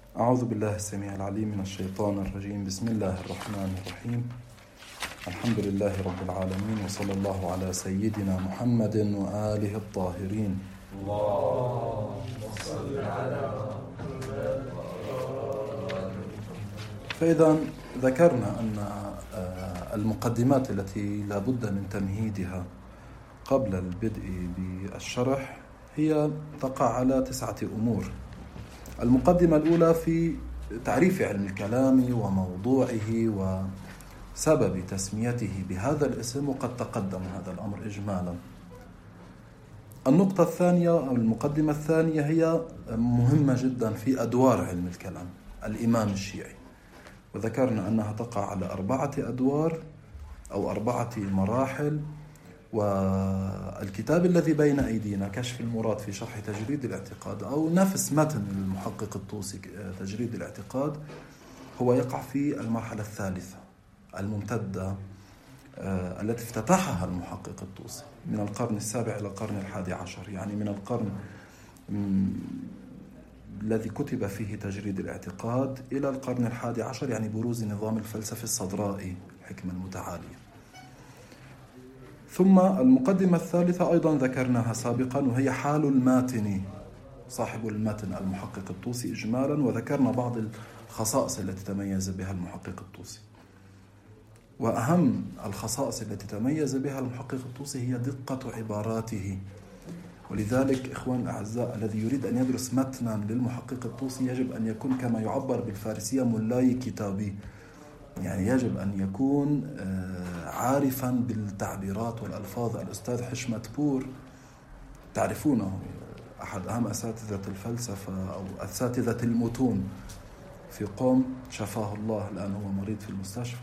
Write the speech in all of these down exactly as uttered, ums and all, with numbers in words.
أعوذ بالله السميع العليم من الشيطان الرجيم. بسم الله الرحمن الرحيم. الحمد لله رب العالمين، وصلى الله على سيدنا محمد وآله الطاهرين. اللهم صل على محمد. فإذا ذكرنا أن المقدمات التي لا بد من تمهيدها قبل البدء بالشرح هي تقع على تسعة أمور. المقدمة الأولى في تعريف علم الكلام وموضوعه وسبب تسميته بهذا الاسم، وقد تقدم هذا الأمر إجمالا. النقطة الثانية أو المقدمة الثانية هي مهمة جدا في أدوار علم الكلام الإمام الشيعي، وذكرنا أنها تقع على أربعة أدوار أو أربعة مراحل. والكتاب الذي بين أيدينا كشف المراد في شرح تجريد الاعتقاد، أو نفس متن المحقق الطوسي تجريد الاعتقاد، هو يقع في المرحلة الثالثة الممتدة التي افتتحها المحقق الطوسي من القرن السابع إلى القرن الحادي عشر، يعني من القرن الذي كتب فيه تجريد الاعتقاد إلى القرن الحادي عشر، يعني بروز نظام الفلسفة الصدرائي الحكمة المتعالية. ثم المقدمة الثالثة أيضا ذكرناها سابقا، وهي حال الماتن صاحب المتن المحقق الطوسي إجمالا، وذكرنا بعض الخصائص التي تميز بها المحقق الطوسي. وأهم الخصائص التي تميز بها المحقق الطوسي هي دقة عباراته. ولذلك إخوان الأعزاء، الذي يريد أن يدرس متنا للمحقق الطوسي يجب أن يكون كما يعبر بالفارسية ملاي كتابي، يعني يجب أن يكون عارفا بالتعبيرات والألفاظ. الأستاذ حشمت بور تعرفونه، أحد أهم أساتذة الفلسفة أو أساتذة المتون في قوم، شفاه الله، الآن هو مريض في المستشفى.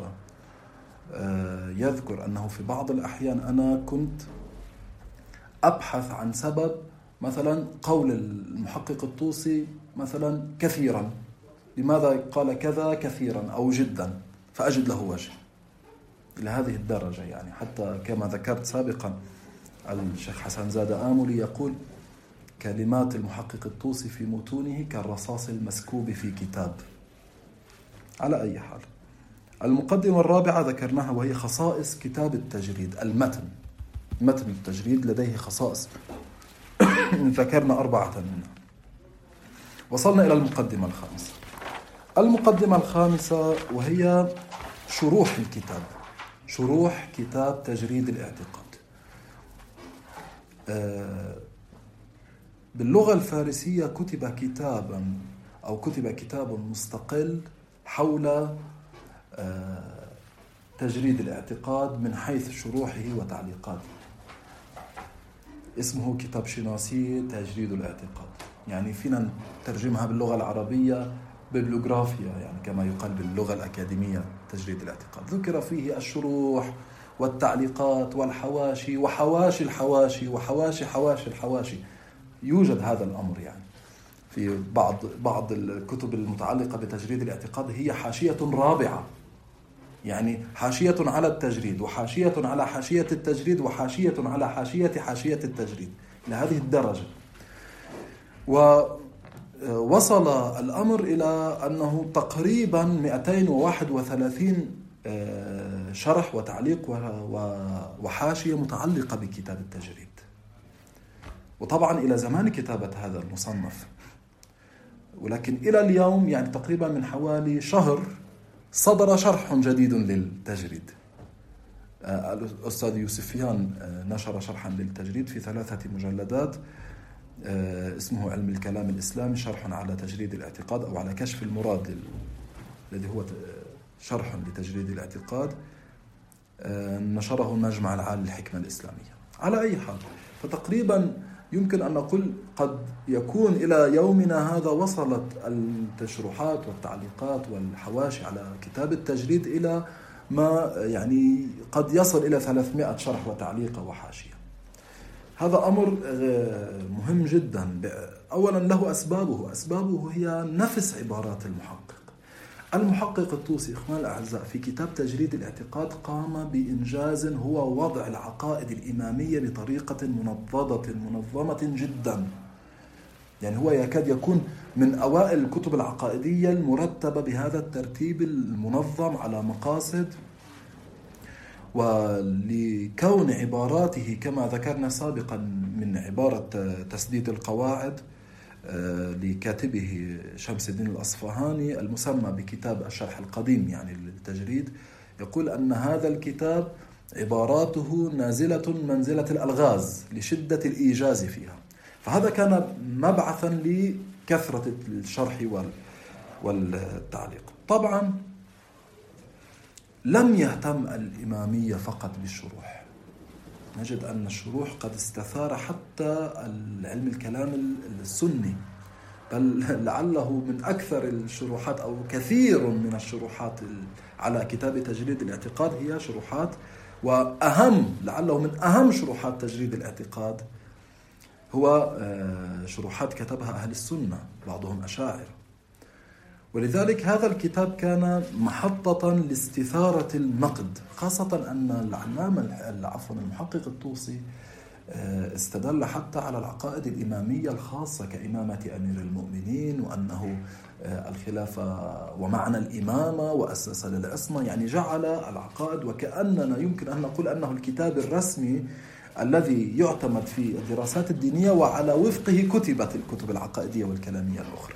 يذكر أنه في بعض الأحيان أنا كنت أبحث عن سبب مثلا قول المحقق الطوسي مثلا كثيرا، لماذا قال كذا كثيرا أو جدا، فأجد له وجه إلى هذه الدرجة. يعني حتى كما ذكرت سابقا الشيخ حسن زاد آملي يقول: كلمات المحقق الطوسي في متونه كالرصاص المسكوب في كتاب. على أي حال، المقدمة الرابعة ذكرناها، وهي خصائص كتاب التجريد. المتن متن التجريد لديه خصائص ذكرنا أربعة منها. وصلنا إلى المقدمة الخامسة. المقدمة الخامسة وهي شروح الكتاب، شروح كتاب تجريد الاعتقاد. باللغة الفارسية كتب كتابا أو كتب كتاب مستقل حول تجريد الاعتقاد من حيث شروحه وتعليقاته، اسمه كتاب شناسي تجريد الاعتقاد. يعني فينا نترجمها باللغة العربية ببلوغرافيا، يعني كما يقال باللغة الأكاديمية تجريد الاعتقاد. ذكر فيه الشروح والتعليقات والحواشي وحواشي الحواشي وحواشي حواشي الحواشي. يوجد هذا الأمر يعني في بعض بعض الكتب المتعلقة بتجريد الاعتقاد، هي حاشية رابعة، يعني حاشية على التجريد وحاشية على حاشية التجريد وحاشية على حاشية حاشية التجريد، إلى هذه الدرجة. ووصل الأمر إلى أنه تقريبا مئتين وواحد وثلاثين شرح وتعليق وحاشية متعلقة بكتاب التجريد. وطبعا إلى زمان كتابة هذا المصنف، ولكن إلى اليوم يعني تقريبا من حوالي شهر صدر شرح جديد للتجريد. الأستاذ يوسفيان نشر شرحا للتجريد في ثلاثة مجلدات اسمه علم الكلام الإسلامي، شرح على تجريد الاعتقاد أو على كشف المراد، الذي هو شرح لتجريد الاعتقاد، نشره المجمع العالي للحكمة الإسلامية. على أي حال، فتقريبا يمكن أن نقول قد يكون إلى يومنا هذا وصلت التشروحات والتعليقات والحواشي على كتاب التجريد إلى ما يعني قد يصل إلى ثلاثمائة شرح وتعليق وحاشية. هذا أمر مهم جدا. أولا له أسبابه أسبابه هي نفس عبارات المحقق. المحقق الطوسي إخوان الأعزاء في كتاب تجريد الاعتقاد قام بإنجاز، هو وضع العقائد الإمامية بطريقة منضبطة منظمة جدا. يعني هو يكاد يكون من أوائل الكتب العقائدية المرتبة بهذا الترتيب المنظم على مقاصد، ولكون عباراته كما ذكرنا سابقا من عبارة تسديد القواعد لكاتبه شمس الدين الأصفهاني المسمى بكتاب الشرح القديم يعني للتجريد، يقول أن هذا الكتاب عباراته نازلة منزلة الألغاز لشدة الإيجاز فيها. فهذا كان مبعثا لكثرة الشرح والتعليق. طبعا لم يهتم الإمامية فقط بالشروح، نجد أن الشروح قد استثار حتى العلم الكلام السني، بل لعله من أكثر الشروحات أو كثير من الشروحات على كتاب تجريد الاعتقاد هي شروحات، وأهم لعله من أهم شروحات تجريد الاعتقاد هو شروحات كتبها أهل السنة بعضهم أشاعرة. ولذلك هذا الكتاب كان محطة لاستثارة النقد، خاصة أن العلامة عفوا المحقق الطوسي استدل حتى على العقائد الإمامية الخاصة كإمامة أمير المؤمنين وأنه الخلافة ومعنى الإمامة وأسس للعصمة، يعني جعل العقائد وكأننا يمكن أن نقول أنه الكتاب الرسمي الذي يعتمد في الدراسات الدينية وعلى وفقه كتبت الكتب العقائدية والكلامية الأخرى.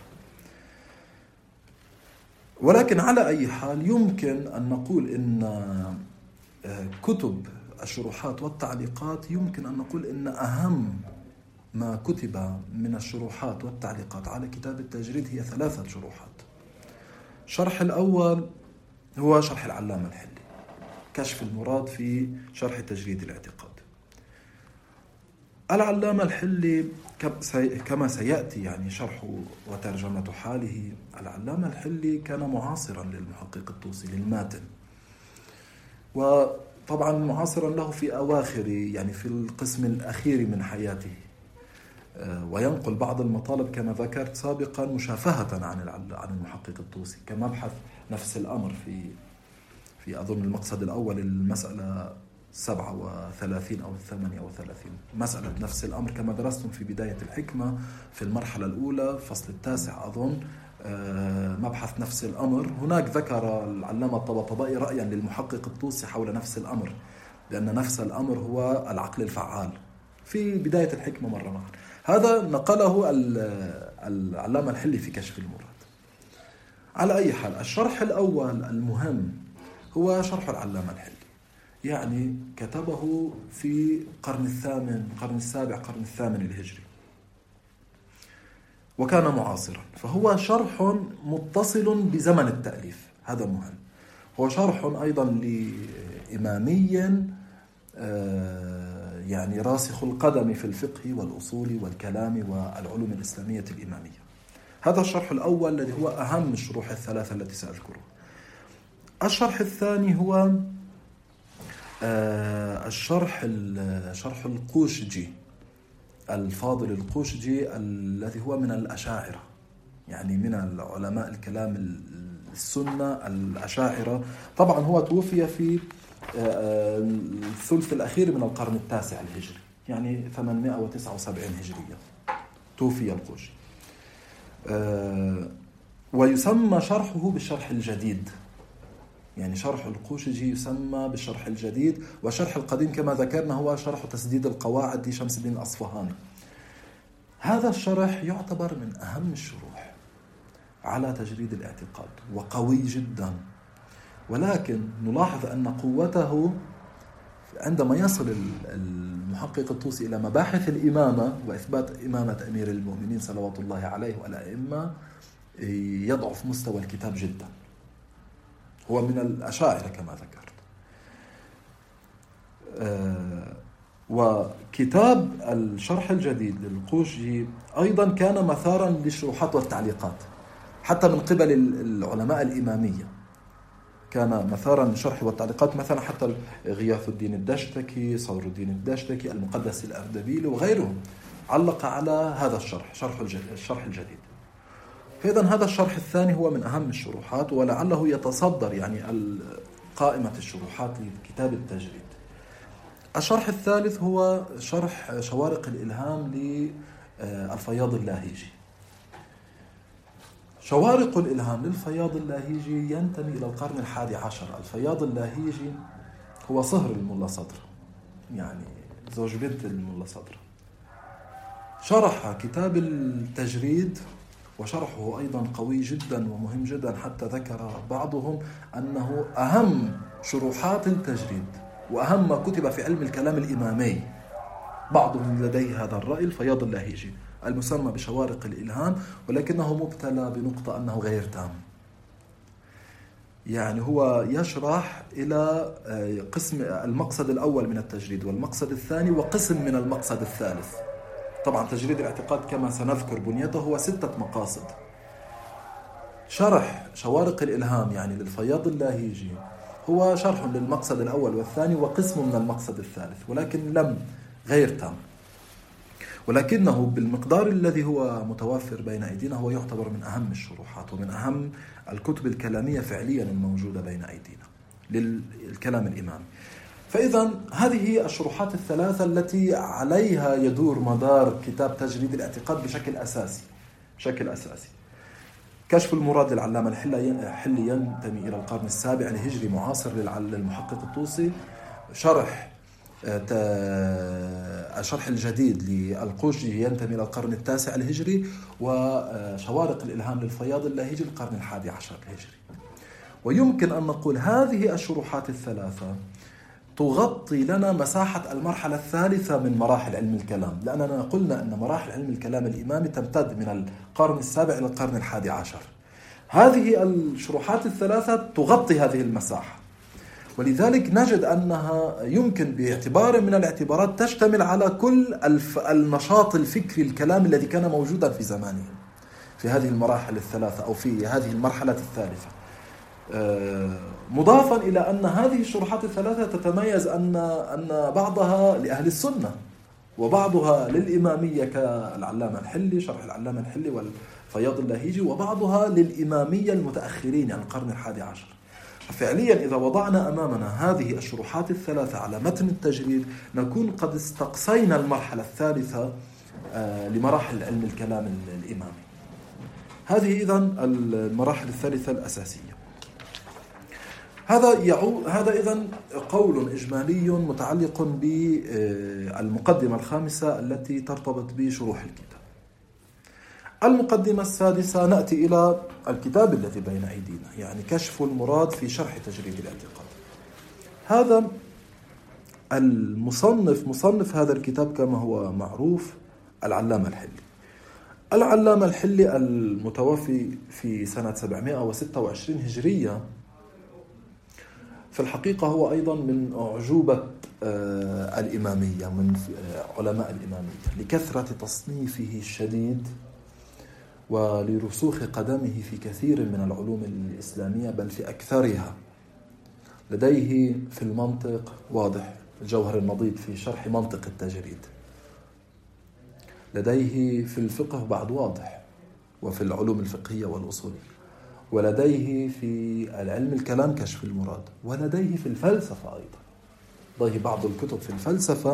ولكن على أي حال يمكن أن نقول إن كتب الشروحات والتعليقات يمكن أن نقول إن أهم ما كتب من الشروحات والتعليقات على كتاب التجريد هي ثلاثة شروحات. الشرح الأول هو شرح العلامة الحلي، كشف المراد في شرح تجريد الاعتقاد. العلامة الحلي كما سيأتي يعني شرح وترجمة حاله، العلامة الحلي كان معاصرا للمحقق الطوسي للماتن، وطبعا معاصرا له في أواخر يعني في القسم الأخير من حياته، وينقل بعض المطالب كما ذكرت سابقا مشافهة عن عن المحقق الطوسي كمبحث نفس الأمر في في أظن المقصد الأول المسألة سبعة وثلاثين أو الثمانية وثلاثين، مسألة نفس الأمر كما درستم في بداية الحكمة في المرحلة الأولى فصل التاسع أظن مبحث نفس الأمر. هناك ذكر العلامة الطباطبائي رأيا للمحقق الطوسي حول نفس الأمر، لأن نفس الأمر هو العقل الفعال في بداية الحكمة مرة معا. هذا نقله العلامة الحلي في كشف المراد. على أي حال الشرح الأول المهم هو شرح العلامة الحلي، يعني كتبه في قرن الثامن قرن السابع قرن الثامن الهجري وكان معاصرا، فهو شرح متصل بزمن التأليف، هذا مهم. هو شرح أيضا لإمامي يعني راسخ القدم في الفقه والأصول والكلام والعلوم الإسلامية الإمامية. هذا الشرح الأول الذي هو أهم الشروح الثلاثة التي سأذكرها. الشرح الثاني هو الشرح شرح القوشجي الفاضل القوشجي الذي هو من الأشاعرة، يعني من العلماء الكلام السنة الأشاعرة. طبعا هو توفي في الثلث الأخير من القرن التاسع الهجري، يعني ثمانمائة وتسعة وسبعين هجرية توفي القوشي، ويسمى شرحه بالشرح الجديد، يعني شرح القوشجي يسمى بالشرح الجديد، وشرح القديم كما ذكرنا هو شرح تسديد القواعد لشمس الدين الأصفهاني. هذا الشرح يعتبر من أهم الشروح على تجريد الاعتقاد وقوي جدا، ولكن نلاحظ أن قوته عندما يصل المحقق الطوسي إلى مباحث الإمامة وإثبات إمامة أمير المؤمنين صلوات الله عليه والأئمة يضعف مستوى الكتاب جدا. هو من الأشاعرة كما ذكرت. أه وكتاب الشرح الجديد للقوشجي أيضا كان مثارا للشروحات والتعليقات حتى من قبل العلماء الإمامية، كان مثارا للشرح والتعليقات، مثلا حتى غياث الدين الدشتكي، صدر الدين الدشتكي، المقدس الأردبيلي وغيرهم علق على هذا الشرح شرح الشرح الجديد. فإذا هذا الشرح الثاني هو من أهم الشروحات، ولعله يتصدر يعني قائمة الشروحات لكتاب التجريد. الشرح الثالث هو شرح شوارق الإلهام للفياض اللاهيجي. شوارق الإلهام للفياض اللاهيجي ينتمي إلى القرن الحادي عشر. الفياض اللاهيجي هو صهر الملا صدر، يعني زوج بنت الملا صدر. شرح كتاب التجريد، وشرحه أيضا قوي جدا ومهم جدا، حتى ذكر بعضهم أنه أهم شروحات التجريد وأهم ما كتب في علم الكلام الإمامي. بعضهم لديه هذا الرأي. الفياض اللاهيجي المسمى بشوارق الإلهام، ولكنه مبتلى بنقطة أنه غير تام. يعني هو يشرح إلى قسم المقصد الأول من التجريد والمقصد الثاني وقسم من المقصد الثالث. طبعا تجريد الاعتقاد كما سنذكر بنيته هو ستة مقاصد. شرح شوارق الإلهام يعني للفياض اللاهيجي هو شرح للمقصد الأول والثاني وقسم من المقصد الثالث، ولكن لم غير تام، ولكنه بالمقدار الذي هو متوفر بين أيدينا هو يعتبر من أهم الشروحات ومن أهم الكتب الكلامية فعليا الموجودة بين أيدينا للكلام الإمامي. فإذا هذه الشروحات الثلاثة التي عليها يدور مدار كتاب تجريد الاعتقاد بشكل أساسي بشكل أساسي. كشف المراد للعلامة الحلي ينتمي إلى القرن السابع الهجري، معاصر للمحقق الطوسي. شرح الشرح الجديد للقوشي ينتمي إلى القرن التاسع الهجري، وشوارق الإلهام للفياض اللاهيجي القرن الحادي عشر الهجري. ويمكن أن نقول هذه الشروحات الثلاثة تغطي لنا مساحة المرحلة الثالثة من مراحل علم الكلام، لأننا قلنا أن مراحل علم الكلام الإمامي تمتد من القرن السابع إلى القرن الحادي عشر. هذه الشروحات الثلاثة تغطي هذه المساحة، ولذلك نجد أنها يمكن باعتبار من الاعتبارات تشتمل على كل النشاط الفكري الكلامي الذي كان موجودا في زمانه في هذه المراحل الثلاثة أو في هذه المرحلة الثالثة. مضافا إلى أن هذه الشروحات الثلاثة تتميز أن أن بعضها لأهل السنة وبعضها للإمامية كالعلامة الحلي، شرح العلامة الحلي والفياض اللاهيجي، وبعضها للإمامية المتأخرين يعني القرن الحادي عشر. فعليا إذا وضعنا أمامنا هذه الشروحات الثلاثة على متن التجريد نكون قد استقصينا المرحلة الثالثة لمراحل علم الكلام الإمامي. هذه إذن المراحل الثالثة الأساسية. هذا يعود هذا إذن قول إجمالي متعلق بالمقدمة الخامسة التي ترتبط بشروح الكتاب. المقدمة السادسة نأتي إلى الكتاب الذي بين أيدينا، يعني كشف المراد في شرح تجريد الاعتقاد. هذا المصنف مصنف هذا الكتاب كما هو معروف العلامة الحلي. العلامة الحلي المتوفي في سنة سبعمائة وستة وعشرين هجرية في الحقيقة هو أيضا من أعجوبة الإمامية، من علماء الإمامية، لكثرة تصنيفه الشديد ولرسوخ قدمه في كثير من العلوم الإسلامية بل في أكثرها. لديه في المنطق واضح الجوهر النضيد في شرح منطق التجريد، لديه في الفقه بعد واضح وفي العلوم الفقهية والأصولية، ولديه في العلم الكلام كشف المراد، ولديه في الفلسفة أيضا، لديه بعض الكتب في الفلسفة.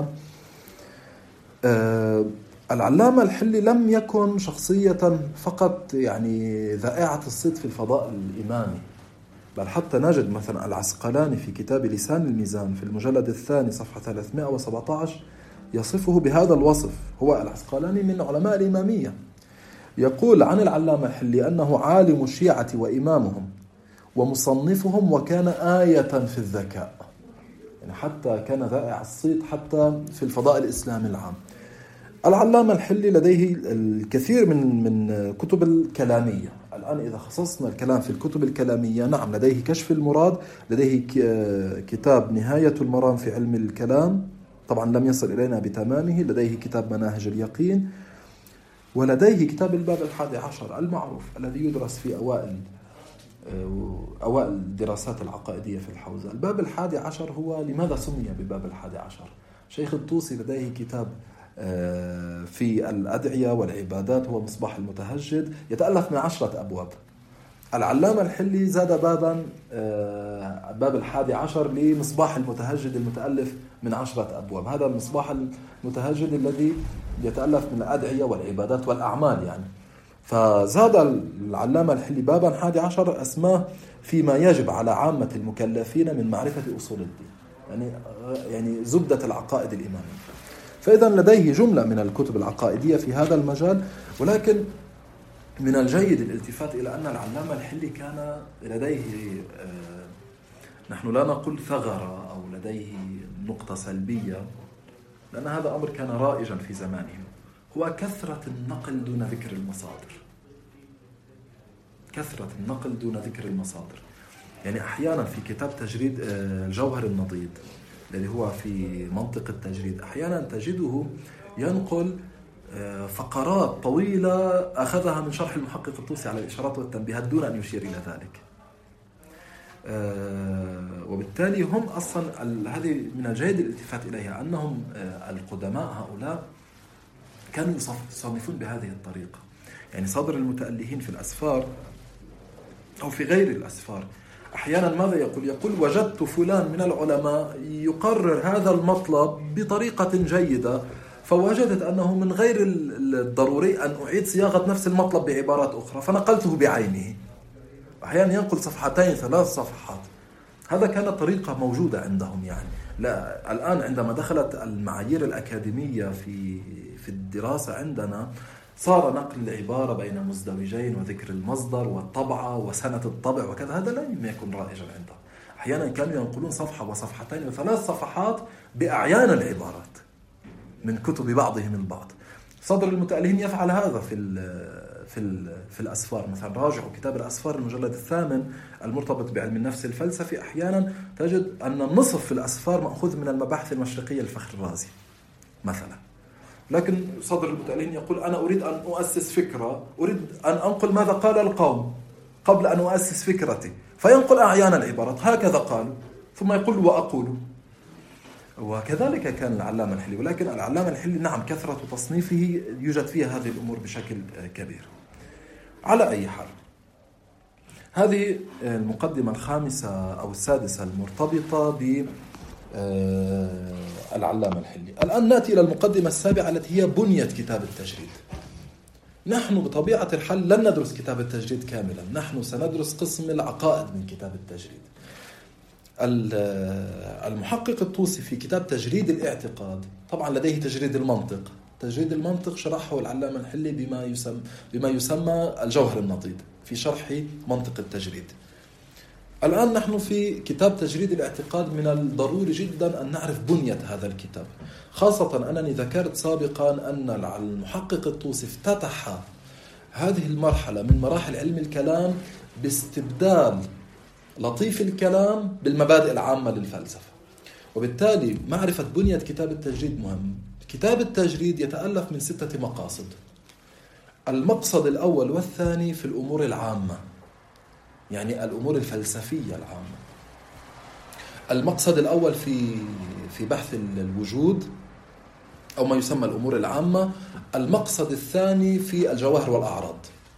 آه العلامة الحلي لم يكن شخصية فقط يعني ذائعة الصيت في الفضاء الإمامي، بل حتى نجد مثلا العسقلاني في كتاب لسان الميزان في المجلد الثاني صفحة ثلاثمائة وسبعة عشر يصفه بهذا الوصف. هو العسقلاني من علماء الإمامية، يقول عن العلامة الحلي أنه عالم الشيعة وإمامهم ومصنفهم وكان آية في الذكاء، يعني حتى كان ذائع الصيت حتى في الفضاء الإسلامي العام. العلامة الحلي لديه الكثير من من كتب الكلامية. الآن إذا خصصنا الكلام في الكتب الكلامية، نعم لديه كشف المراد، لديه كتاب نهاية المرام في علم الكلام، طبعا لم يصل إلينا بتمامه، لديه كتاب مناهج اليقين، ولديه كتاب الباب الحادي عشر المعروف الذي يدرس في أوائل أوائل الدراسات العقائدية في الحوزة. الباب الحادي عشر هو لماذا سمي بباب الحادي عشر؟ شيخ الطوسي لديه كتاب في الأدعية والعبادات هو مصباح المتهجد، يتألف من عشرة أبواب. العلامة الحلي زاد بابا باب الحادي عشر لمصباح المتهجد المتألف من عشرة أبواب. هذا المصباح المتهجد الذي يتألف من الأدعية والعبادات والأعمال يعني. فزاد العلامة الحلي بابا حادي عشر أسماه فيما يجب على عامة المكلفين من معرفة أصول الدين، يعني يعني زبدة العقائد الإمامية. فإذا لديه جملة من الكتب العقائدية في هذا المجال، ولكن من الجيد الالتفات إلى أن العلامة الحلي كان لديه نحن لا نقول ثغرة أو لديه نقطة سلبية، لأن هذا أمر كان رائجا في زمانه، هو كثرة النقل دون ذكر المصادر. كثرة النقل دون ذكر المصادر، يعني أحيانا في كتاب تجريد الجوهر النضيد الذي هو في منطق التجريد، أحيانا تجده ينقل فقرات طويلة أخذها من شرح المحقق الطوسي على الإشارات والتنبيهات دون أن يشير إلى ذلك. وبالتالي هم أصلا هذه من الجيد الالتفات إليها، أنهم القدماء هؤلاء كانوا يصنفون بهذه الطريقة. يعني صدر المتألهين في الأسفار أو في غير الأسفار أحيانا ماذا يقول؟ يقول وجدت فلان من العلماء يقرر هذا المطلب بطريقة جيدة، فوجدت أنه من غير الضروري أن أعيد صياغة نفس المطلب بعبارات أخرى فنقلته بعينه. أحيانا ينقل صفحتين ثلاث صفحات. هذا كانت طريقة موجودة عندهم. يعني لا الآن عندما دخلت المعايير الأكاديمية في في الدراسة عندنا صار نقل العبارة بين مزدوجين وذكر المصدر والطبعة وسنة الطبع وكذا، هذا لم يكن رائجا عندهم. أحيانا كانوا ينقلون صفحة وصفحتين وثلاث صفحات بأعيان العبارات من كتب بعضهم البعض. صدر المتألهين يفعل هذا في ال في ال في الأسفار. مثلا راجعوا كتاب الأسفار المجلد الثامن المرتبط بعلم النفس الفلسفي، أحيانا تجد أن النصف في الأسفار مأخوذ من المباحث المشرقية للفخر الرازي مثلا. لكن صدر المتألهين يقول أنا أريد أن أؤسس فكرة، أريد أن أنقل ماذا قال القوم قبل أن أؤسس فكرتي، فينقل أعيان العبارات هكذا قالوا ثم يقول وأقول. وكذلك كان العلامة الحلي. ولكن العلامة الحلي نعم كثرة تصنيفه يوجد فيها هذه الأمور بشكل كبير. على أي حال، هذه المقدمة الخامسة أو السادسة المرتبطة ب العلامة الحلي. الآن نأتي إلى المقدمة السابعة التي هي بنية كتاب التجريد. نحن بطبيعة الحال لن ندرس كتاب التجريد كاملا، نحن سندرس قسم العقائد من كتاب التجريد. المحقق الطوسي في كتاب تجريد الاعتقاد طبعا لديه تجريد المنطق. تجريد المنطق شرحه العلامة الحلي بما يسمى, بما يسمى الجوهر النضيد في شرح منطق التجريد. الآن نحن في كتاب تجريد الاعتقاد، من الضروري جدا أن نعرف بنية هذا الكتاب، خاصة أنني ذكرت سابقا أن المحقق الطوسي افتتح هذه المرحلة من مراحل علم الكلام باستبدال لطيف الكلام بالمبادئ العامة للفلسفة. وبالتالي معرفة بنية كتاب التجريد مهم. كتاب التجريد يتألف من ستة مقاصد. المقصد الأول والثاني في الأمور العامة، يعني الأمور الفلسفية العامة. المقصد الأول في في بحث الوجود أو ما يسمى الأمور العامة. المقصد الثاني في الجواهر والأعراض.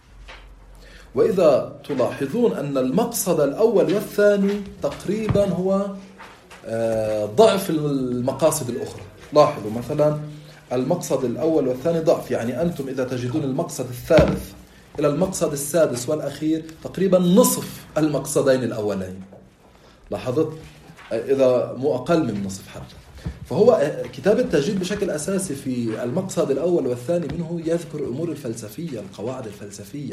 وإذا تلاحظون أن المقصد الأول والثاني تقريبا هو ضعف المقاصد الأخرى. لاحظوا مثلا المقصد الأول والثاني ضعف، يعني أنتم إذا تجدون المقصد الثالث إلى المقصد السادس والأخير تقريبا نصف المقصدين الأولين. لاحظت؟ إذا مو أقل من نصف حتى. فهو كتاب التجريد بشكل أساسي في المقصد الأول والثاني منه يذكر الأمور الفلسفية، القواعد الفلسفية.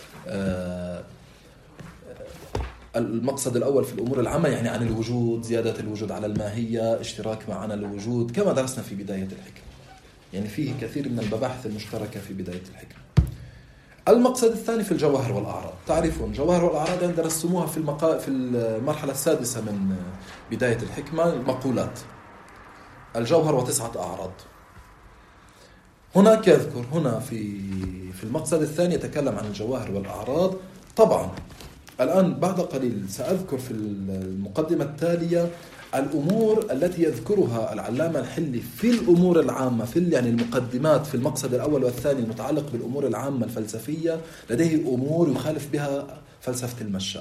المقصد الأول في الأمور العامة يعني عن الوجود، زيادة الوجود على الماهية، اشتراك معنا الوجود كما درسنا في بداية الحكمة. يعني فيه كثير من المباحث المشتركة في بداية الحكمة. المقصد الثاني في الجواهر والأعراض. تعرفون الجواهر والأعراض عند درستموها في المقا... في المرحلة السادسة من بداية الحكمة، المقولات. الجوهر وتسعة أعراض. هناك يذكر هنا في في المقصد الثاني يتكلم عن الجواهر والأعراض. طبعا الآن بعد قليل سأذكر في المقدمة التالية الأمور التي يذكرها العلامة الحلي في الأمور العامة، في يعني المقدمات في المقصد الأول والثاني المتعلق بالأمور العامة الفلسفية. لديه أمور يخالف بها فلسفة المشاء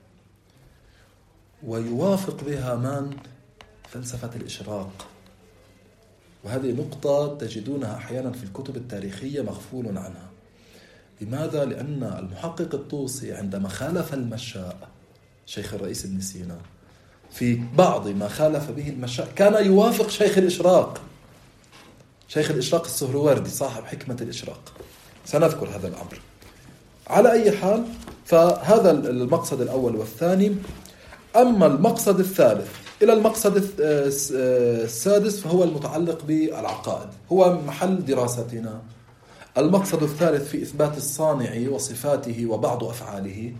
ويوافق بها من؟ فلسفة الإشراق. وهذه نقطة تجدونها أحيانا في الكتب التاريخية مغفول عنها. لماذا؟ لأن المحقق الطوسي عندما خالف المشاء شيخ الرئيس ابن سينا في بعض ما خالف به المشاء كان يوافق شيخ الإشراق شيخ الإشراق السهروردي صاحب حكمة الإشراق. سنذكر هذا الأمر. على أي حال، فهذا المقصد الأول والثاني. أما المقصد الثالث إلى المقصد السادس فهو المتعلق بالعقائد، هو محل دراستنا. المقصد الثالث في إثبات الصانع وصفاته وبعض أفعاله،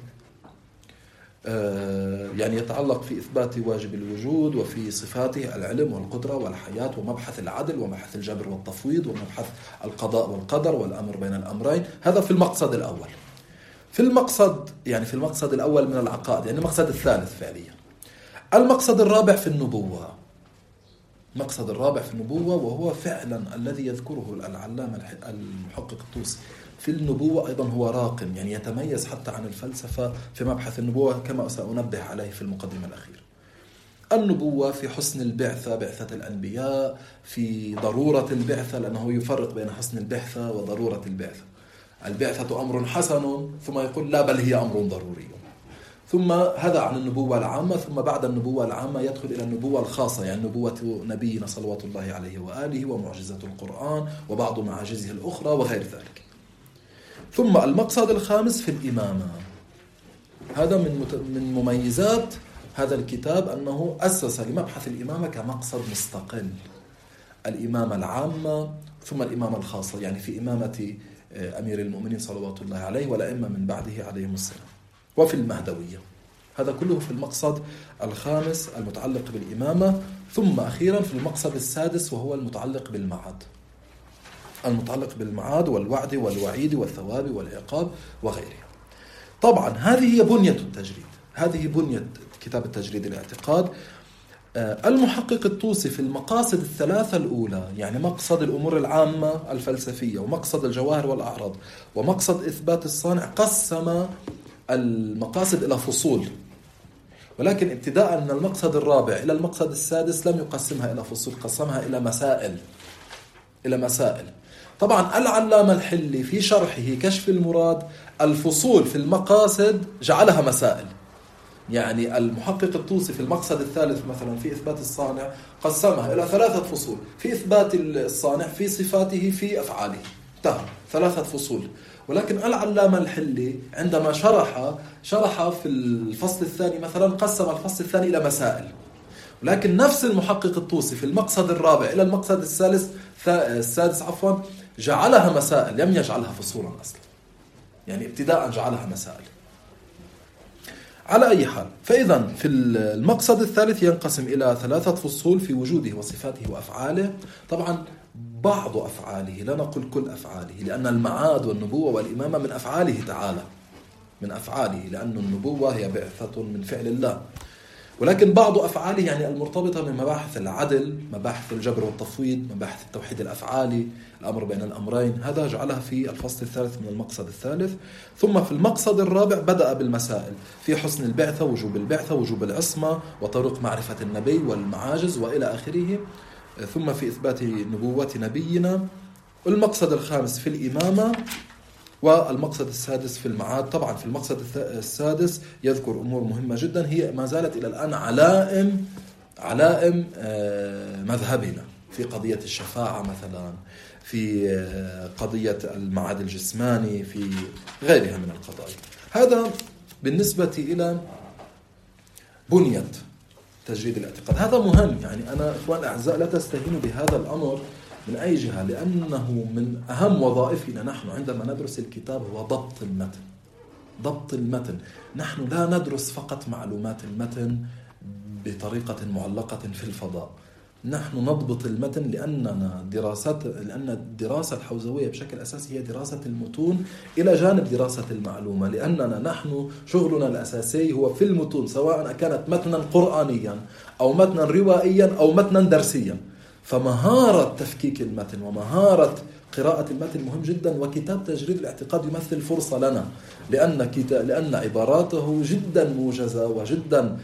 يعني يتعلق في إثبات واجب الوجود وفي صفاته العلم والقدرة والحياة ومبحث العدل ومبحث الجبر والتفويض ومبحث القضاء والقدر والأمر بين الأمرين. هذا في المقصد الأول. في المقصد يعني في المقصد الأول من العقائد، يعني المقصد الثالث فعليا. المقصد الرابع في النبوة، المقصد الرابع في النبوة وهو فعلا الذي يذكره العلامة المحقق الطوسي في النبوة أيضا هو راق، يعني يتميز حتى عن الفلسفة في مبحث النبوة كما سأنبه عليه في المقدمة الأخيرة. النبوة في حسن البعثة، بعثة الأنبياء، في ضرورة البعثة، لأنه يفرق بين حسن البعثة وضرورة البعثة. البعثة أمر حسن، ثم يقول لا بل هي أمر ضروري. ثم هذا عن النبوة العامة. ثم بعد النبوة العامة يدخل إلى النبوة الخاصة، يعني نبوة نبينا صلوات الله عليه وآله ومعجزة القرآن وبعض معاجزه الأخرى وغير ذلك. ثم المقصد الخامس في الإمامة. هذا من من مميزات هذا الكتاب أنه أسس لمبحث الإمامة كمقصد مستقل. الإمامة العامة ثم الإمامة الخاصة، يعني في إمامة أمير المؤمنين صلوات الله عليه والأئمة من بعده عليهم السلام، وفي المهدوية. هذا كله في المقصد الخامس المتعلق بالإمامة. ثم أخيرا في المقصد السادس وهو المتعلق بالمعاد، المتعلق بالمعاد والوعد والوعيد والثواب والعقاب وغيرها. طبعا هذه هي بنية التجريد، هذه بنية كتاب التجريد الاعتقاد. المحقق الطوسي في المقاصد الثلاثة الأولى، يعني مقصد الأمور العامة الفلسفية ومقصد الجواهر والأعراض ومقصد إثبات الصانع، قسم المقاصد إلى فصول، ولكن ابتداء من المقصد الرابع إلى المقصد السادس لم يقسمها إلى فصول، قسمها إلى مسائل إلى مسائل. طبعا العلامة الحلي في شرحه كشف المراد الفصول في المقاصد جعلها مسائل. يعني المحقق الطوسي في المقصد الثالث مثلا في إثبات الصانع قسمها إلى ثلاثة فصول: في إثبات الصانع، في صفاته، في أفعاله. انتهى، ثلاثة فصول. ولكن العلامة الحلي عندما شرح شرح في الفصل الثاني مثلا قسم الفصل الثاني إلى مسائل. ولكن نفس المحقق الطوسي في المقصد الرابع إلى المقصد الثالث السادس عفوا جعلها مسائل، لم يجعلها فصولا أصلا، يعني ابتداء جعلها مسائل. على أي حال، فإذا في المقصد الثالث ينقسم إلى ثلاثة فصول في وجوده وصفاته وأفعاله. طبعا بعض أفعاله، لا نقول كل أفعاله، لأن المعاد والنبوة والإمامة من أفعاله تعالى، من أفعاله، لأن النبوة هي بعثة من فعل الله. ولكن بعض أفعاله يعني المرتبطة من مباحث العدل، مباحث الجبر والتفويض، مباحث التوحيد الأفعالي، الأمر بين الأمرين، هذا جعلها في الفصل الثالث من المقصد الثالث. ثم في المقصد الرابع بدأ بالمسائل في حسن البعثة، وجوب البعثة، وجوب العصمة، وطرق معرفة النبي والمعاجز وإلى آخره. ثم في إثبات نبوة نبينا. المقصد الخامس في الإمامة، والمقصد السادس في المعاد. طبعا في المقصد السادس يذكر أمور مهمة جدا هي ما زالت إلى الآن علائم علائم مذهبنا في قضية الشفاعة مثلا، في قضية المعاد الجسماني، في غيرها من القضايا. هذا بالنسبة إلى بنية تجريد الاعتقاد. هذا مهم، يعني أنا إخوان الأعزاء لا تستهينوا بهذا الأمر من أي جهة، لأنه من أهم وظائفنا نحن عندما ندرس الكتاب هو ضبط المتن. ضبط المتن. نحن لا ندرس فقط معلومات المتن بطريقة معلقة في الفضاء. نحن نضبط المتن لأننا دراسات لأن الدراسة الحوزوية بشكل أساسي هي دراسة المتون إلى جانب دراسة المعلومة، لأننا نحن شغلنا الأساسي هو في المتون، سواء كانت متنا قرآنيا أو متنا روائيا أو متنا درسيا. فمهارة تفكيك المتن ومهارة قراءة المتن مهم جدا، وكتاب تجريد الاعتقاد يمثل فرصة لنا، لأن كتاب لأن عباراته جدا موجزة وجدا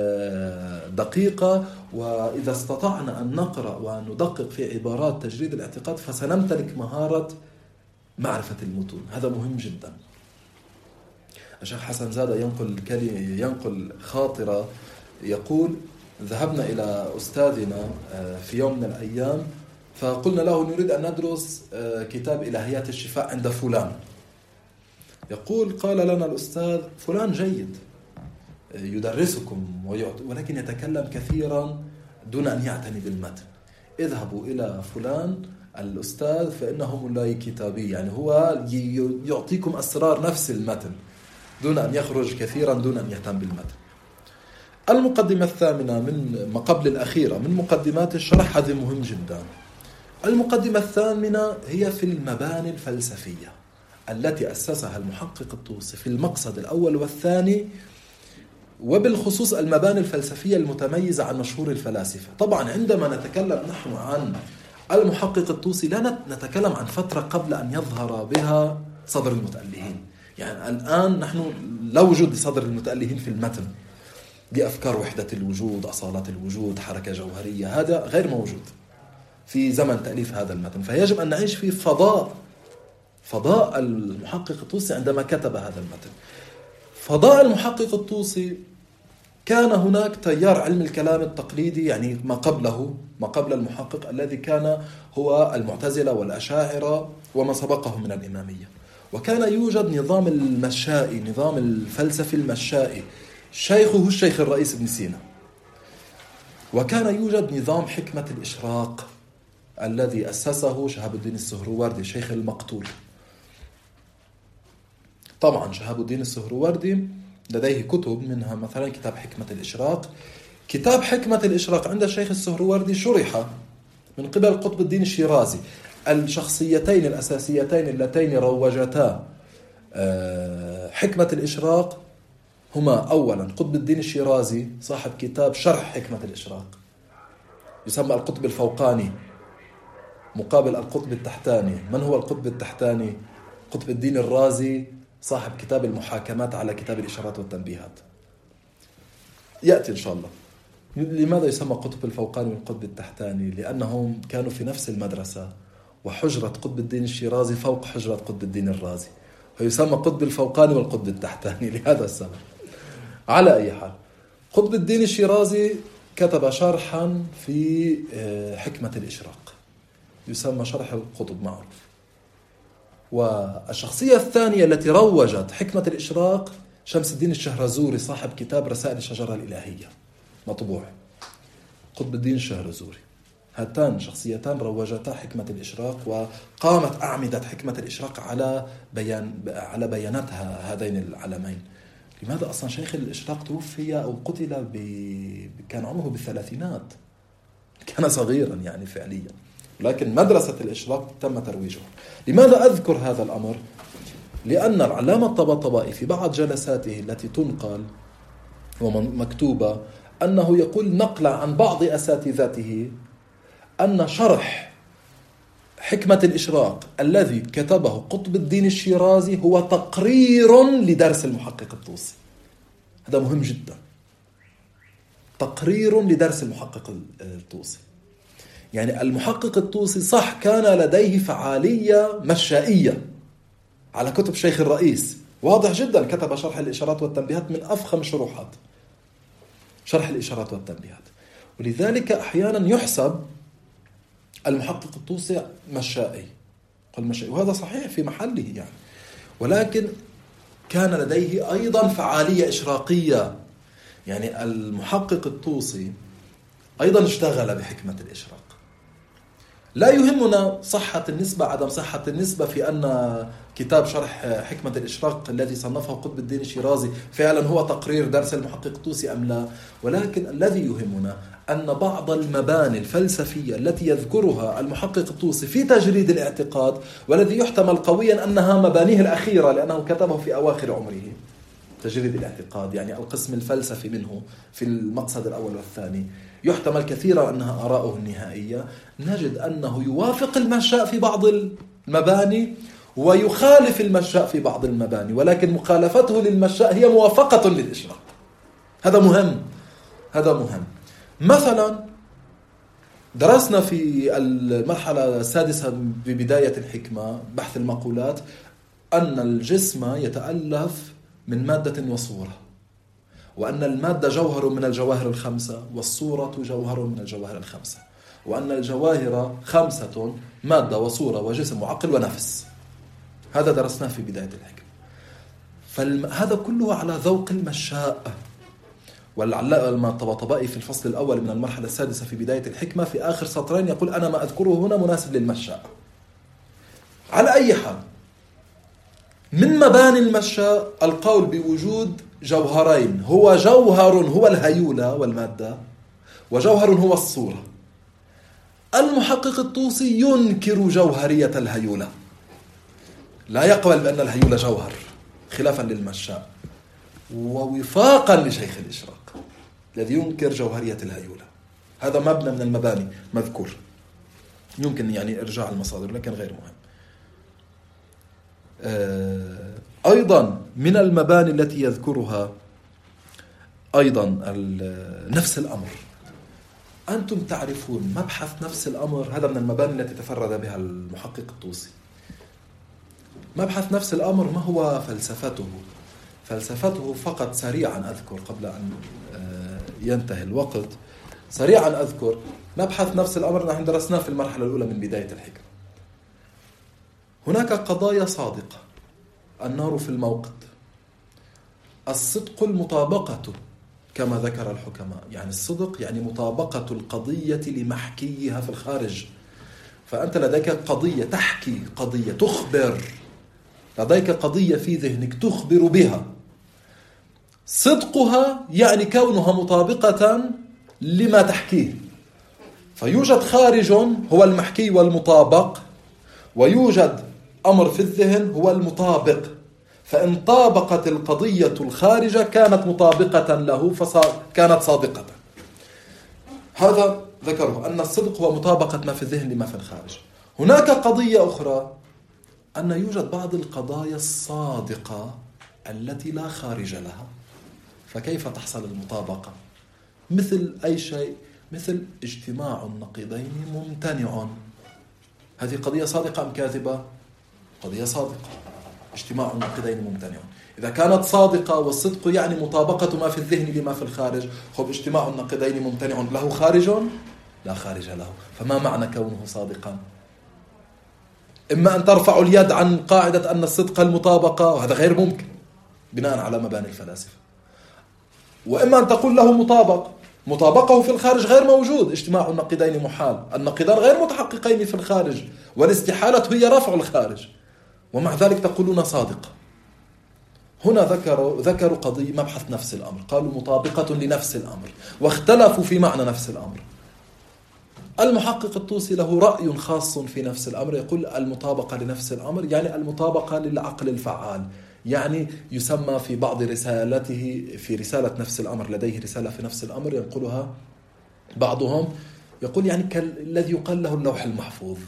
دقيقة، وإذا استطعنا أن نقرأ وندقق في عبارات تجريد الاعتقاد فسنمتلك مهارة معرفة المتون، هذا مهم جدا. الشيخ حسن زادة ينقل ينقل خاطرة يقول: ذهبنا إلى أستاذنا في يوم من الأيام فقلنا له نريد أن ندرس كتاب إلهيات الشفاء عند فلان. يقول: قال لنا الأستاذ: فلان جيد يدرسكم ولكن يتكلم كثيرا دون أن يعتني بالمتن، اذهبوا إلى فلان الأستاذ فإنه ملاي كتابي، يعني هو يعطيكم أسرار نفس المتن دون أن يخرج كثيرا دون أن يهتم بالمتن. المقدمة الثامنة من ما قبل الأخيرة من مقدمات الشرح، هذه مهم جدا. المقدمة الثامنة هي في المباني الفلسفية التي أسسها المحقق الطوسي في المقصد الأول والثاني، وبالخصوص المباني الفلسفية المتميزة عن مشهور الفلاسفة. طبعا عندما نتكلم نحن عن المحقق الطوسي لا نتكلم عن فترة قبل أن يظهر بها صدر المتألهين، يعني الآن نحن لا وجود لصدر المتألهين في المتن بأفكار وحدة الوجود، أصالات الوجود، حركة جوهرية، هذا غير موجود في زمن تأليف هذا المتن. فيجب أن نعيش في فضاء فضاء المحقق الطوسي عندما كتب هذا المتن. فضاء المحقق الطوسي كان هناك تيار علم الكلام التقليدي، يعني ما قبله ما قبل المحقق الذي كان هو المعتزلة والأشاعرة وما سبقه من الإمامية، وكان يوجد نظام المشائي، نظام الفلسفي المشائي، شيخه الشيخ الرئيس ابن سينا، وكان يوجد نظام حكمة الإشراق الذي أسسه شهاب الدين السهروردي شيخ المقتول. طبعا شهاب الدين السهروردي لديه كتب، منها مثلا كتاب حكمة الإشراق. كتاب حكمة الإشراق عند الشيخ السهروردي شرح من قبل قطب الدين الشيرازي. الشخصيتين الأساسيتين اللتين روجتا حكمة الإشراق هما أولا قطب الدين الشيرازي صاحب كتاب شرح حكمة الإشراق يسمى القطب الفوقاني مقابل القطب التحتاني. من هو القطب التحتاني؟ قطب الدين الرازي صاحب كتاب المحاكمات على كتاب الإشارات والتنبيهات، يأتي إن شاء الله. لماذا يسمى قطب الفوقاني والقطب التحتاني؟ لأنهم كانوا في نفس المدرسة، وحجرة قطب الدين الشيرازي فوق حجرة قطب الدين الرازي، فيسمى قطب الفوقاني والقطب التحتاني لهذا السبب. على أي حال، قطب الدين الشيرازي كتب شرحا في حكمة الإشراق يسمى شرح القطب معروف. والشخصية الثانية التي روجت حكمة الإشراق شمس الدين الشهرزوري صاحب كتاب رسائل الشجرة الإلهية مطبوع، قطب الدين الشهرزوري. هاتان شخصيتان روجتا حكمة الإشراق، وقامت أعمدة حكمة الإشراق على بيان على بيانات هذين العلمين. لماذا أصلا شيخ الإشراق توفي أو قتل ب... كان عمره بالثلاثينات، كان صغيرا يعني فعليا، لكن مدرسة الإشراق تم ترويجها. لماذا أذكر هذا الأمر؟ لأن العلامة الطباطبائي في بعض جلساته التي تنقل ومكتوبة أنه يقول نقلا عن بعض أساتذته أن شرح حكمة الإشراق الذي كتبه قطب الدين الشيرازي هو تقرير لدرس المحقق الطوسي. هذا مهم جدا، تقرير لدرس المحقق الطوسي. يعني المحقق الطوسي صح كان لديه فعالية مشائية على كتب شيخ الرئيس، واضح جدا، كتب شرح الإشارات والتنبيهات من أفخم شروحات شرح الإشارات والتنبيهات، ولذلك أحيانا يحسب المحقق الطوسي مشائي قل مشائي، وهذا صحيح في محله يعني، ولكن كان لديه أيضا فعالية إشراقية. يعني المحقق الطوسي أيضا اشتغل بحكمة الإشراق. لا يهمنا صحة النسبة عدم صحة النسبة في أن كتاب شرح حكمة الإشراق الذي صنفه قطب الدين الشيرازي فعلا هو تقرير درس المحقق الطوسي أم لا، ولكن الذي يهمنا أن بعض المباني الفلسفية التي يذكرها المحقق الطوسي في تجريد الاعتقاد، والذي يحتمل قويا أنها مبانيه الأخيرة لأنه كتبه في أواخر عمره، تجريد الاعتقاد يعني القسم الفلسفي منه في المقصد الأول والثاني، يحتمل كثيرا أنها آراؤه النهائية، نجد أنه يوافق المشاء في بعض المباني ويخالف المشاء في بعض المباني، ولكن مخالفته للمشاء هي موافقة للإشراق. هذا مهم، هذا مهم. مثلا درسنا في المرحلة السادسة ببداية الحكمة بحث المقولات أن الجسم يتألف من مادة وصورة، وأن المادة جوهر من الجواهر الخمسة، والصورة جوهر من الجواهر الخمسة، وأن الجواهر خمسة: مادة وصورة وجسم وعقل ونفس. هذا درسناه في بداية الحكمة. فهذا كله على ذوق المشاء. والعلامة الطباطبائي في الفصل الأول من المرحلة السادسة في بداية الحكمة في آخر سطرين يقول: أنا ما أذكره هنا مناسب للمشاء. على أي حال، من مباني المشاء القول بوجود جوهرين: هو جوهر هو الهيولة والمادة، وجوهر هو الصورة. المحقق الطوسي ينكر جوهرية الهيولة، لا يقبل بأن الهيولة جوهر خلافا للمشاء، ووفاقا لشيخ الإشراق الذي ينكر جوهرية الهيولة. هذا مبنى من المباني مذكور، يمكن يعني إرجاع المصادر لكن غير مهم. أيضا من المباني التي يذكرها أيضا نفس الأمر. أنتم تعرفون مبحث نفس الأمر، هذا من المباني التي تفرد بها المحقق الطوسي. مبحث نفس الأمر ما هو فلسفته؟ فلسفته فقط سريعا أذكر قبل أن ينتهي الوقت، سريعا أذكر مبحث نفس الأمر نحن درسناه في المرحلة الأولى من بداية الحكمة. هناك قضايا صادقة: النار في الموقد، الصدق المطابقة كما ذكر الحكماء، يعني الصدق يعني مطابقة القضية لمحكيها في الخارج. فأنت لديك قضية تحكي، قضية تخبر، لديك قضية في ذهنك تخبر بها، صدقها يعني كونها مطابقة لما تحكيه. فيوجد خارج هو المحكي والمطابق، ويوجد أمر في الذهن هو المطابق. فإن طابقت القضية الخارجة كانت مطابقة له فكانت صادقة. هذا ذكره أن الصدق هو مطابقة ما في الذهن لما في الخارج. هناك قضية أخرى أن يوجد بعض القضايا الصادقة التي لا خارج لها، فكيف تحصل المطابقة؟ مثل أي شيء، مثل اجتماع النقيضين ممتنع. هذه قضية صادقة أم كاذبة؟ قضية صادقة. اجتماع النقيضين ممتنع. إذا كانت صادقة والصدق يعني مطابقة ما في الذهن لما في الخارج، خب اجتماع النقيضين ممتنع، له خارج؟ لا خارج له. فما معنى كونه صادقا؟ إما أن ترفع اليد عن قاعدة أن الصدق المطابقة، وهذا غير ممكن بناء على مباني الفلاسفة، وإما أن تقول له مطابق، مطابقه في الخارج غير موجود، اجتماع النقيضين محال، النقيضان غير متحققين في الخارج، والاستحالة هي رفع الخارج، ومع ذلك تقولون صادق. هنا ذكروا ذكروا قضية مبحث نفس الأمر، قالوا مطابقة لنفس الأمر، واختلفوا في معنى نفس الأمر. المحقق الطوسي له رأي خاص في نفس الأمر، يقول المطابقة لنفس الأمر يعني المطابقة للعقل الفعال، يعني يسمى في بعض رسالته، في رسالة نفس الأمر، لديه رسالة في نفس الأمر ينقلها بعضهم، يقول يعني كالذي يقال له اللوح المحفوظ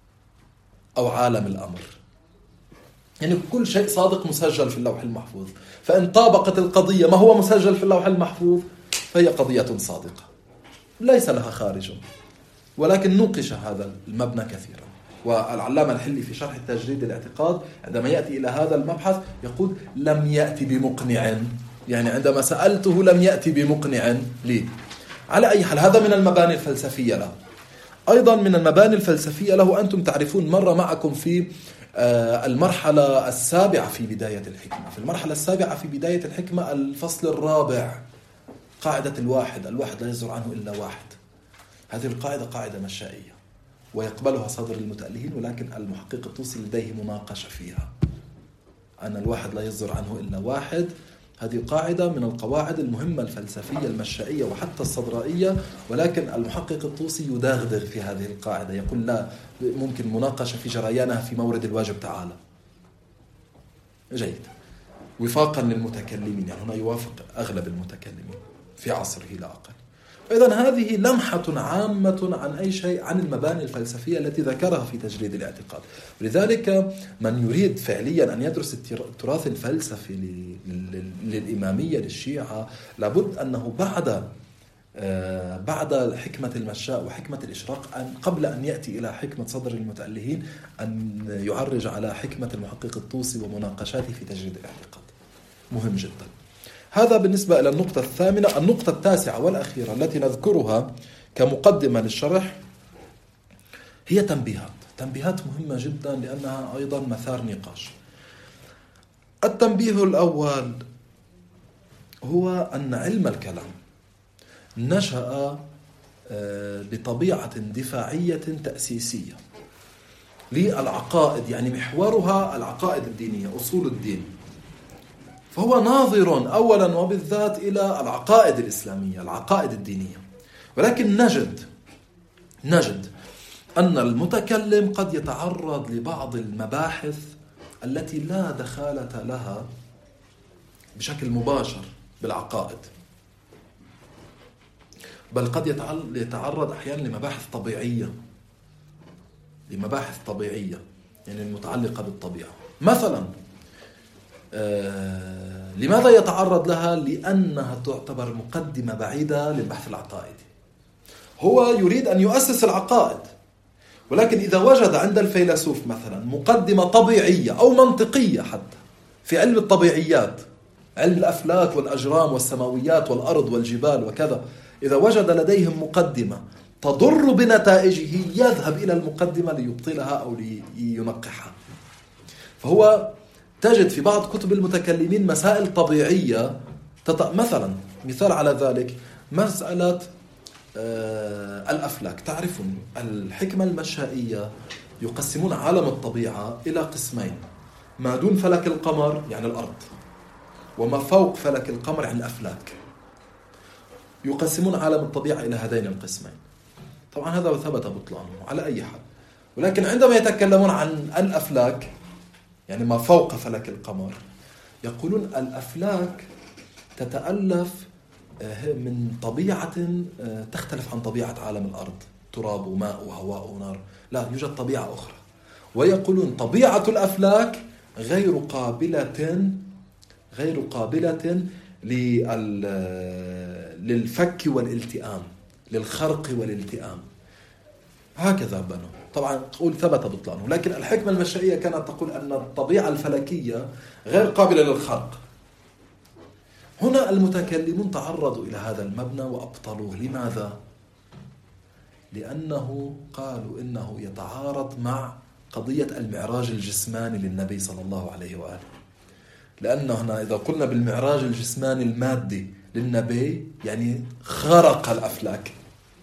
أو عالم الأمر، يعني كل شيء صادق مسجل في اللوح المحفوظ، فإن طابقت القضية ما هو مسجل في اللوح المحفوظ فهي قضية صادقة ليس لها خارج. ولكن نوقش هذا المبنى كثيرا، والعلامة الحلي في شرح التجريد الاعتقاد عندما يأتي إلى هذا المبحث يقول لم يأتي بمقنع، يعني عندما سألته لم يأتي بمقنع لي. على أي حال هذا من المباني الفلسفية له. أيضا من المباني الفلسفية له، أنتم تعرفون مر معكم في المرحلة السابعة في بداية الحكمة، في المرحلة السابعة في بداية الحكمة الفصل الرابع، قاعدة الواحد، الواحد لا يصدر عنه إلا واحد. هذه القاعدة قاعدة مشائية ويقبلها صدر المتألهين، ولكن المحقق الطوسي لديه مناقشة فيها، أن الواحد لا يصدر عنه إلا واحد. هذه قاعدة من القواعد المهمة الفلسفية المشائية وحتى الصدرائية، ولكن المحقق الطوسي يداغدغ في هذه القاعدة، يقول لا، ممكن مناقشة في جريانها في مورد الواجب تعالى. جيد، وفاقا للمتكلمين، يعني هنا يوافق أغلب المتكلمين في عصره لا أقل. إذن هذه لمحة عامة عن أي شيء عن المباني الفلسفية التي ذكرها في تجريد الاعتقاد. لذلك من يريد فعليا أن يدرس التراث الفلسفي للإمامية للشيعة لابد أنه بعد بعد حكمة المشاء وحكمة الإشراق أن قبل أن يأتي إلى حكمة صدر المتألهين أن يعرج على حكمة المحقق الطوسي ومناقشاته في تجريد الاعتقاد. مهم جدا. هذا بالنسبة إلى النقطة الثامنة. النقطة التاسعة والأخيرة التي نذكرها كمقدمة للشرح هي تنبيهات. تنبيهات مهمة جدا لأنها أيضا مثار نقاش. التنبيه الأول هو أن علم الكلام نشأ بطبيعة دفاعية تأسيسية للعقائد، يعني محورها العقائد الدينية، أصول الدين. فهو ناظر أولا وبالذات إلى العقائد الإسلامية، العقائد الدينية. ولكن نجد نجد أن المتكلم قد يتعرض لبعض المباحث التي لا دخالة لها بشكل مباشر بالعقائد، بل قد يتعرض أحيانا لمباحث طبيعية لمباحث طبيعية يعني المتعلقة بالطبيعة. مثلا آه لماذا يتعرض لها؟ لأنها تعتبر مقدمة بعيدة للبحث العقائدي. هو يريد أن يؤسس العقائد، ولكن إذا وجد عند الفيلسوف مثلا مقدمة طبيعية أو منطقية حتى في علم الطبيعيات، علم الأفلاك والأجرام والسماويات والأرض والجبال وكذا، إذا وجد لديهم مقدمة تضر بنتائجه يذهب إلى المقدمة ليبطلها أو لينقحها. فهو تجد في بعض كتب المتكلمين مسائل طبيعية تط... مثلا مثال على ذلك مسألة آه الأفلاك. تعرفون الحكمة المشائية يقسمون عالم الطبيعة إلى قسمين: ما دون فلك القمر يعني الأرض، وما فوق فلك القمر يعني الأفلاك. يقسمون عالم الطبيعة إلى هذين القسمين. طبعا هذا ثبت بطلانه على أي حال، ولكن عندما يتكلمون عن الأفلاك يعني ما فوق فلك القمر، يقولون الأفلاك تتألف من طبيعة تختلف عن طبيعة عالم الأرض، تراب وماء وهواء ونار. لا، يوجد طبيعة أخرى. ويقولون طبيعة الأفلاك غير قابلة غير قابلة للفك والالتئام، للخرق والالتئام. هكذا بنوا. طبعا قول ثبت بطلانه، لكن الحكمة المشائية كانت تقول أن الطبيعة الفلكية غير قابلة للخرق. هنا المتكلمون تعرضوا إلى هذا المبنى وأبطلوه. لماذا؟ لأنه قالوا إنه يتعارض مع قضية المعراج الجسماني للنبي صلى الله عليه وآله. لأنه هنا إذا قلنا بالمعراج الجسماني المادي للنبي يعني خرق الأفلاك،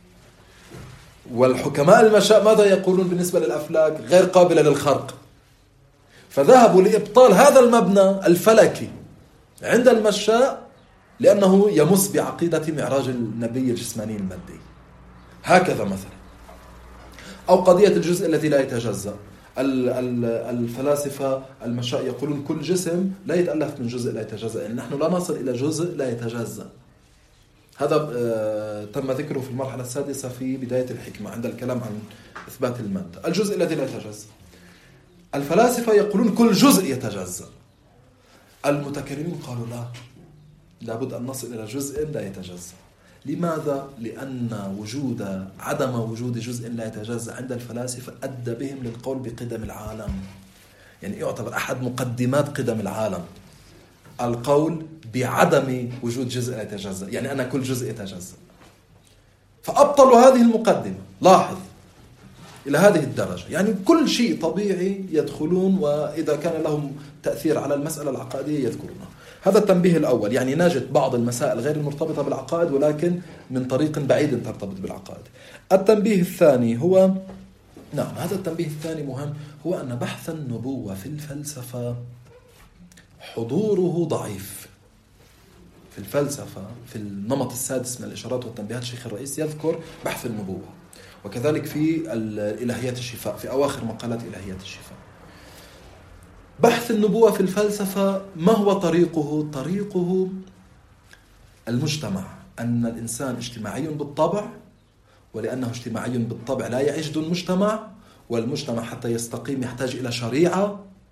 والحكماء المشاء ماذا يقولون بالنسبة للأفلاك؟ غير قابلة للخرق. فذهبوا لإبطال هذا المبنى الفلكي عند المشاء لأنه يمس بعقيدة معراج النبي الجسماني المادي. هكذا مثلا. أو قضية الجزء الذي لا يتجزأ. الفلاسفة المشاء يقولون كل جسم لا يتألف من جزء لا يتجزأ، يعني نحن لا نصل إلى جزء لا يتجزأ. هذا تم ذكره في المرحلة السادسة في بداية الحكمة عند الكلام عن إثبات المادة، الجزء الذي لا يتجزأ. الفلاسفة يقولون كل جزء يتجزأ. المتكلمين قالوا لا، لابد أن نصل إلى جزء لا يتجزأ. لماذا؟ لأن وجود عدم وجود جزء لا يتجزأ عند الفلاسفة أدى بهم للقول بقدم العالم، يعني يعتبر أحد مقدمات قدم العالم القول بعدم وجود جزء لا يتجزأ، يعني أن كل جزء يتجزأ. فأبطلوا هذه المقدمة. لاحظ إلى هذه الدرجة، يعني كل شيء طبيعي يدخلون، وإذا كان لهم تأثير على المسألة العقائدية يذكرونها. هذا التنبيه الأول، يعني نجد بعض المسائل غير المرتبطة بالعقائد ولكن من طريق بعيد ترتبط بالعقائد. التنبيه الثاني هو نعم هذا التنبيه الثاني مهم، هو أن بحث النبوة في الفلسفة حضوره ضعيف. في الفلسفة في النمط السادس من الإشارات والتنبيهات الشيخ الرئيس يذكر بحث النبوة، وكذلك في الإلهيات الشفاء في أواخر مقالات إلهيات الشفاء. بحث النبوة في الفلسفة ما هو طريقه؟ طريقه المجتمع، أن الإنسان اجتماعي بالطبع، ولأنه اجتماعي بالطبع لا يعيش دون مجتمع، والمجتمع حتى يستقيم يحتاج إلى شريعة،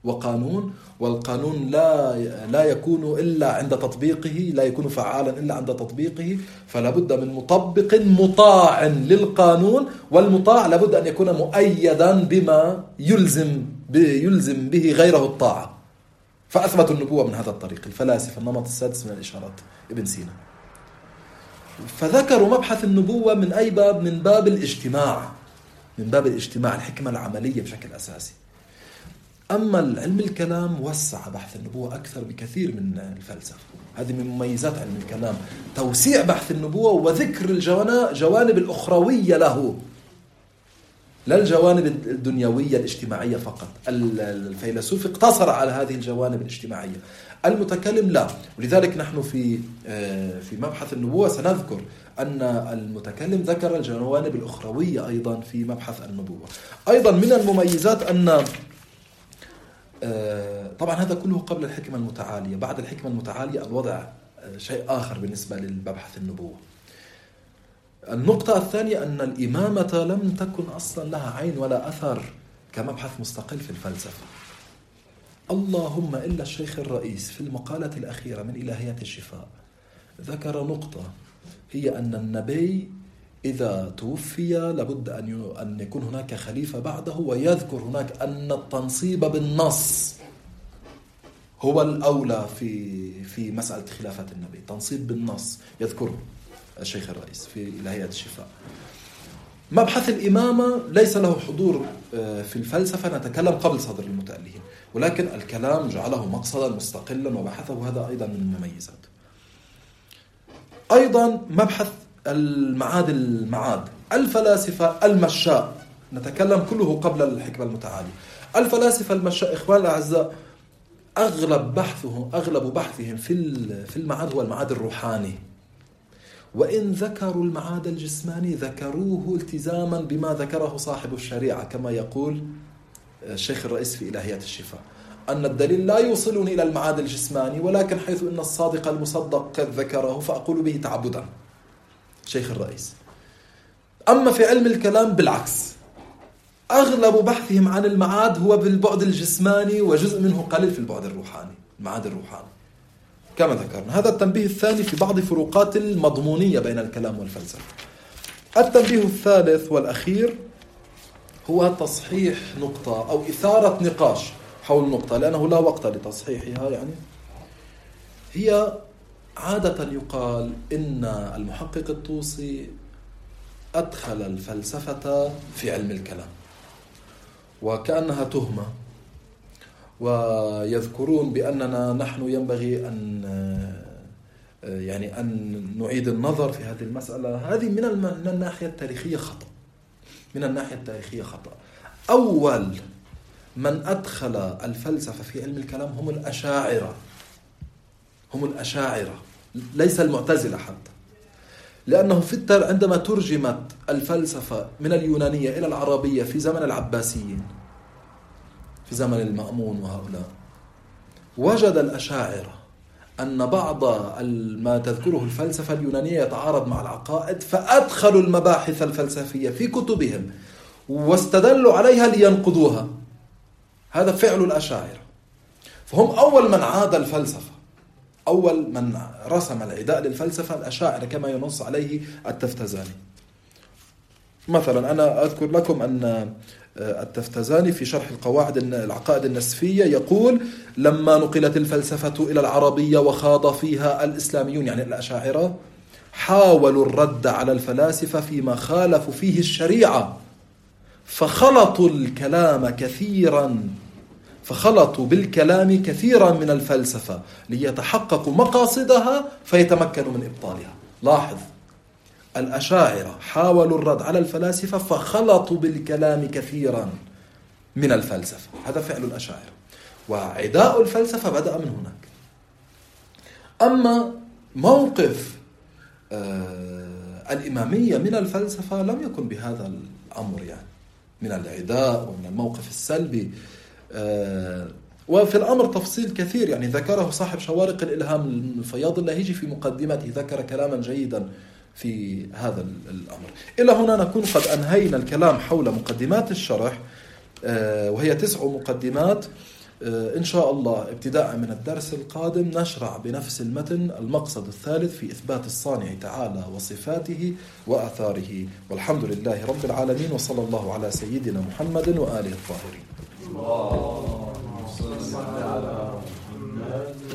وقانون، والقانون لا لا يكون إلا عند تطبيقه، لا يكون فعالا إلا عند تطبيقه، فلا بد من مطبق مطاع للقانون، والمطاع لابد أن يكون مؤيدا بما يلزم يلزم به غيره الطاعة. فأثبتوا النبوة من هذا الطريق الفلاسفة، النمط السادس من الإشارات ابن سينا. فذكروا مبحث النبوة من أي باب؟ من باب الاجتماع، من باب الاجتماع، الحكمة العملية بشكل أساسي. أما العلم الكلام وسع بحث النبوة أكثر بكثير من الفلسفة. هذه من مميزات علم الكلام، توسيع بحث النبوة وذكر الجوانب الأخروية له، لا الجوانب الدنيوية الاجتماعية فقط. الفيلسوف اقتصر على هذه الجوانب الاجتماعية، المتكلم لا. ولذلك نحن في في مبحث النبوة سنذكر أن المتكلم ذكر الجوانب الأخروية أيضا في مبحث النبوة. أيضا من المميزات أن طبعا هذا كله قبل الحكمة المتعالية. بعد الحكمة المتعالية الوضع شيء آخر بالنسبة للمبحث النبوة. النقطة الثانية أن الإمامة لم تكن أصلا لها عين ولا أثر كمبحث مستقل في الفلسفة، اللهم إلا الشيخ الرئيس في المقالة الأخيرة من إلهيات الشفاء ذكر نقطة، هي أن النبي إذا توفي لابد أن يكون هناك خليفة بعده، ويذكر هناك أن التنصيب بالنص هو الأولى في في مسألة خلافة النبي. تنصيب بالنص يذكره الشيخ الرئيس في إلهيات الشفاء. مبحث الإمامة ليس له حضور في الفلسفة، نتكلم قبل صدر المتألهين، ولكن الكلام جعله مقصدا مستقلا وبحثه، هذا أيضا من المميزات. أيضا مبحث المعاد المعاد الفلاسفة المشاء، نتكلم كله قبل الحكمة المتعالية. الفلاسفة المشاء إخوان الأعزاء أغلب بحثهم أغلب بحثهم في في المعاد هو المعاد الروحاني، وإن ذكروا المعاد الجسماني ذكروه التزاما بما ذكره صاحب الشريعة، كما يقول الشيخ الرئيس في إلهيات الشفاء أن الدليل لا يوصلني إلى المعاد الجسماني، ولكن حيث أن الصادق المصدق قد ذكره فأقول به تعبدا، شيخ الرئيس. أما في علم الكلام بالعكس، أغلب بحثهم عن المعاد هو بالبعد الجسماني، وجزء منه قليل في البعد الروحاني، المعاد الروحاني كما ذكرنا. هذا التنبيه الثاني في بعض فروقات المضمونية بين الكلام والفلسفة. التنبيه الثالث والأخير هو تصحيح نقطة أو إثارة نقاش حول نقطة، لأنه لا وقت لتصحيحها. يعني هي عادة يقال إن المحقق الطوسي أدخل الفلسفة في علم الكلام، وكأنها تهمة، ويذكرون بأننا نحن ينبغي أن يعني أن نعيد النظر في هذه المسألة. هذه من من الناحية التاريخية خطأ، من الناحية التاريخية خطأ. أول من أدخل الفلسفة في علم الكلام هم الأشاعرة، هم الأشاعرة ليس المعتزلة حتى، لأنه في التر عندما ترجمت الفلسفة من اليونانية إلى العربية في زمن العباسيين، في زمن المأمون وهؤلاء، وجد الأشاعرة أن بعض ما تذكره الفلسفة اليونانية يتعارض مع العقائد، فأدخلوا المباحث الفلسفية في كتبهم واستدلوا عليها لينقضوها. هذا فعل الأشاعرة، فهم أول من عاد الفلسفة، أول من رسم العداء للفلسفة الأشاعرة كما ينص عليه التفتزاني. مثلا أنا أذكر لكم أن التفتزاني في شرح القواعد العقائد النسفية يقول: لما نقلت الفلسفة إلى العربية وخاض فيها الإسلاميون يعني الأشاعرة حاولوا الرد على الفلاسفة فيما خالفوا فيه الشريعة، فخلطوا الكلام كثيرا فخلطوا بالكلام كثيرا من الفلسفة ليتحققوا مقاصدها فيتمكنوا من إبطالها. لاحظ، الأشاعرة حاولوا الرد على الفلاسفة فخلطوا بالكلام كثيرا من الفلسفة، هذا فعل الأشاعرة، وعداء الفلسفة بدأ من هناك. أما موقف آه الإمامية من الفلسفة لم يكن بهذا الأمر، يعني من العداء ومن الموقف السلبي. آه وفي الأمر تفصيل كثير، يعني ذكره صاحب شوارق الإلهام الفياض اللاهيجي في مقدمته، ذكر كلاما جيدا في هذا الأمر. إلى هنا نكون قد أنهينا الكلام حول مقدمات الشرح، وهي تسع مقدمات. إن شاء الله ابتداء من الدرس القادم نشرع بنفس المتن المقصد الثالث في إثبات الصانع تعالى وصفاته وآثاره. والحمد لله رب العالمين، وصلى الله على سيدنا محمد وآله الطاهرين. اللهم صل على محمد